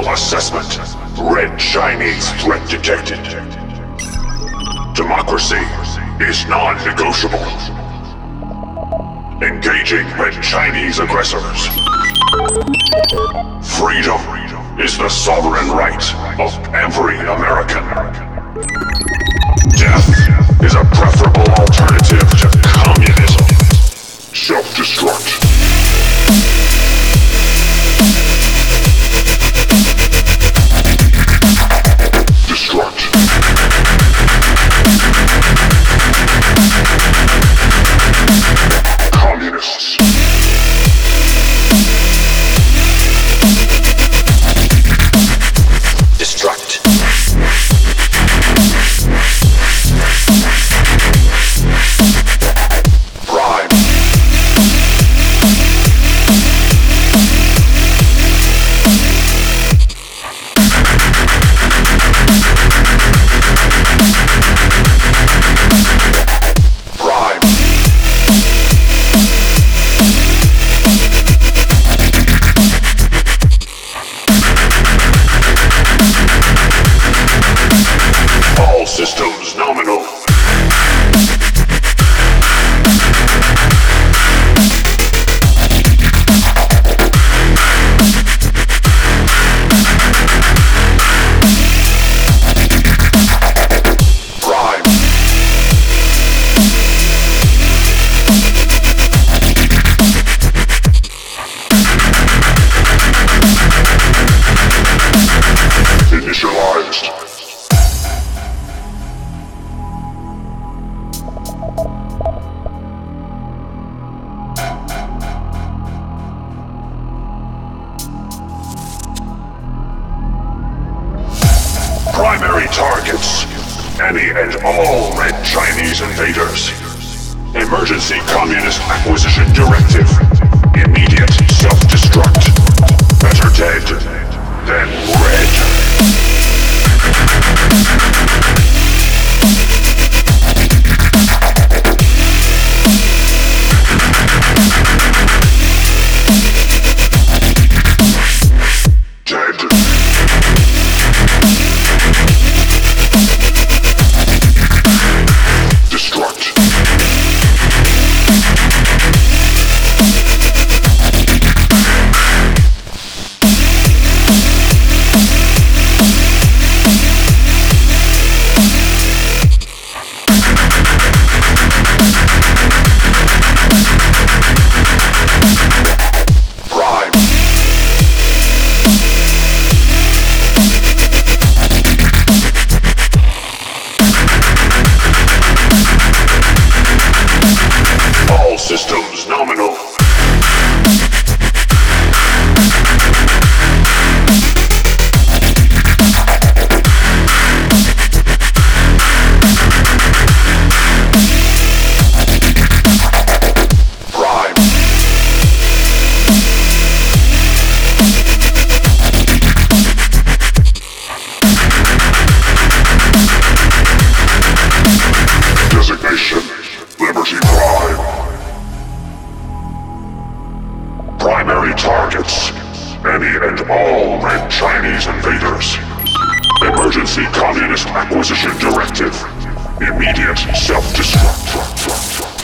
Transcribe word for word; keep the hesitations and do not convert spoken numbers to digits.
assessment. Red Chinese threat detected. Democracy is non-negotiable. Engaging Red Chinese aggressors. Freedom is the sovereign right of every American. Death is a preferable alternative to communism. Self-destruct. Systems nominal. Prime. Initialized. Primary targets, any and all Red Chinese invaders. Emergency Communist Acquisition Directive. Immediate self-destruct. Better dead than red. Systems nominal. Prime. Designation Liberty Prime. Primary targets, any and all Red Chinese invaders. Emergency Communist Acquisition Directive. Immediate self-destruct.